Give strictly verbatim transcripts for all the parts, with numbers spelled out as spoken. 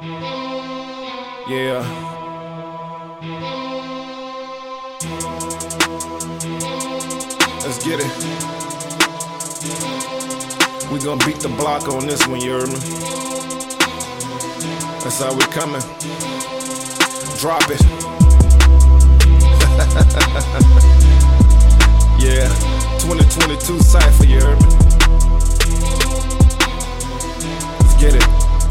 Yeah. Let's get it. We gonna beat the block on this one, you heard me? That's how we coming. Drop it. Yeah, twenty twenty-two cypher, you heard me? Let's get it.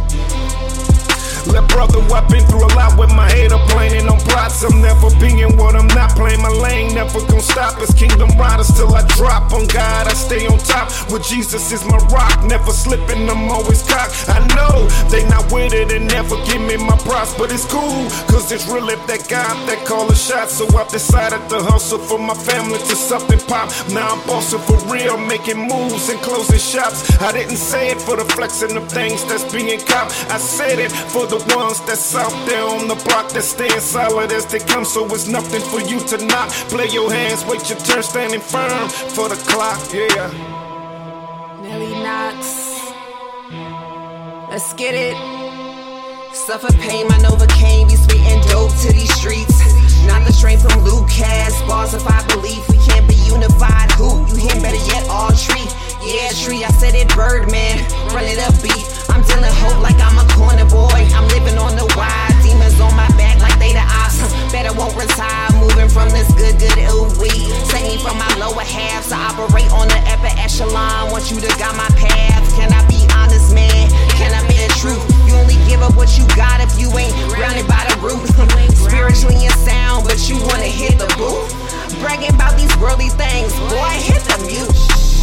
Let brother, I've been through a lot with my hater planning on plots. I'm never being what I'm not, playing my lane, never gonna stop. As kingdom riders till I drop. On God, I stay on top. With Jesus is my rock, never slipping, I'm always cocked. I know they not with it and never give me my props, but it's cool, cause it's real if that God that call a shot. So I've decided to hustle for my family till something pop. Now I'm bossing for real, making moves and closing shops. I didn't say it for the flexing of things that's being cop. I said it for the ones that's out there on the block that stand solid as they come, so it's nothing for you to knock. Play your hands, wait your turn, standing firm for the clock, yeah. Nelly Knox, let's get it. Suffer pain, I overcame. We spitting dope to these streets. Not the strain from Lucas. Bars if I believe we can't be unified. Who? You hear better yet, all tree. Yeah, tree, I said it, Birdman. Run it up, beat. I'm dealing hope like I'm a corner boy. I'm living on the wide. Demons on my back like they the ops. Better won't retire. Moving from this good, good ill weed. Save me from my lower halves. I operate on the upper echelon. Want you to guide my path. Can I be honest, man? Can I be the truth? You only give up what you got if you ain't grounded by the root. Spiritually and sound, but you wanna hit the booth. Bragging about these worldly things. Boy, hit the mute.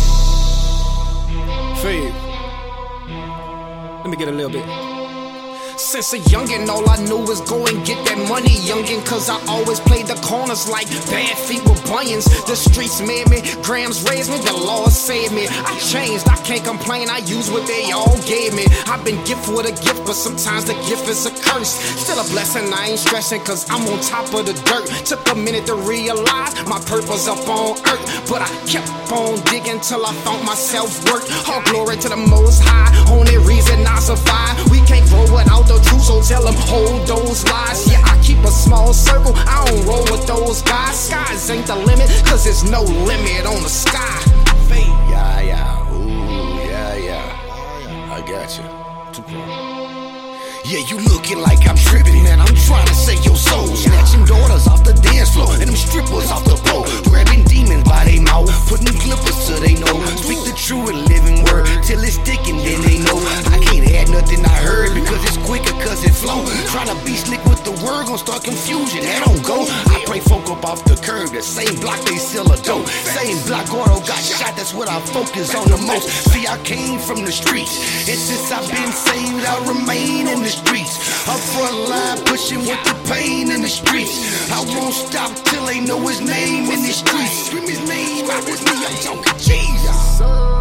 Fave. Let me get a little bit. Since a youngin', all I knew was go and get that money, youngin'. Cause I always played the corners like bad feet with bunions. The streets made me, grams raised me, the Lord saved me. I changed, I can't complain, I use what they all gave me. I've been gifted with a gift, but sometimes the gift is a curse. Still a blessing, I ain't stressing, cause I'm on top of the dirt. Took a minute to realize my purpose up on earth, but I kept on digging till I found my self-worth. All glory to the Most High, only reason I survive. We can't grow without the truth, so tell them hold those lies. Yeah, I keep a small circle, I don't roll with those guys. Skies ain't the limit, cause there's no limit on the sky. Yeah, yeah, ooh, yeah, yeah, I got you. Too far. Yeah, you looking like I'm tripping, man, I'm trying to save your soul. Snatching daughters off the dance floor, and them strippers off the pole. Grabbing demons by they mouth, putting clippers to they nose. Speak the true and living word, till it's sticking, then they know. I can't add nothing I heard, because it's quicker, cause it flow. Trying to be slick with the word, gon' start confusion, that don't go. I pray folk up off the curb, the same block they sell a dope. Same block Gordo got shot, that's what I focus on the most. See, I came from the streets, and since I've been saved, I remain in the streets. Up front line, pushing with the pain in the streets. I won't stop till they know his name in the streets. Scream his name out with me, I'm talking Jesus.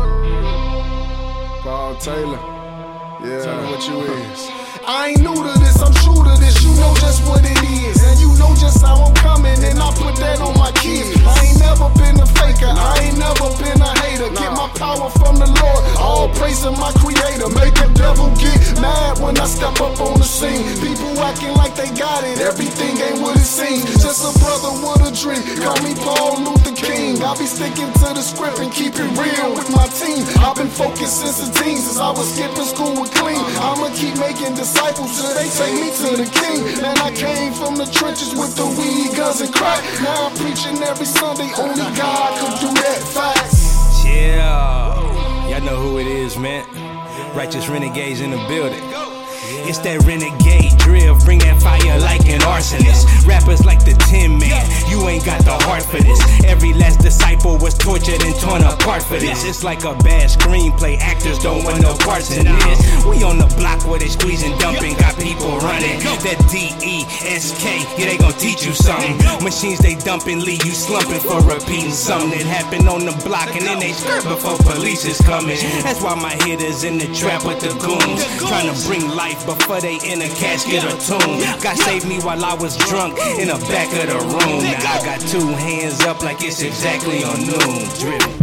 Paul Taylor, yeah. Tell me what you is. I ain't new to this, I'm true to this. You know just what it is, and you know just how I'm coming, and I put that on my kids. I ain't never been a faker, I ain't never been a hater. Get my power from the Lord, all praising my creator. Make the devil get mad when I step up on the scene. People acting like they got it, everything ain't what it seems. Just a brother with a dream, call me Paul Luther King. I be sticking to the script and keep it real with my team. I've been focused since a teen, since I was skipping school with clean. I'ma keep making disciples till they take me to the king. Man, I came from the trenches with the weed, guns, and crack. Now I'm preaching every Sunday, only God could do that. Facts. Yeah, y'all know who it is, man. Righteous Renegades in the building. It's that renegade drill, bring that fire like an arsonist. Rappers like the Tin Man, you ain't got the heart for this. Every last disciple was tortured and torn apart for this. It's like a bad screenplay, actors don't want no parts in this. We on the block where they squeezing, dumping, got people running. That D E S K, yeah, they gon' teach you something. Machines they dumping, leave you slumping for repeating something that happened on the block, and then they skirt before police is coming. That's why my hitters in the trap with the goons, trying to bring life before they in a casket or tomb. God saved me while I was drunk in the back of the room. Now I got two hands up like it's exactly on noon. Drippin'.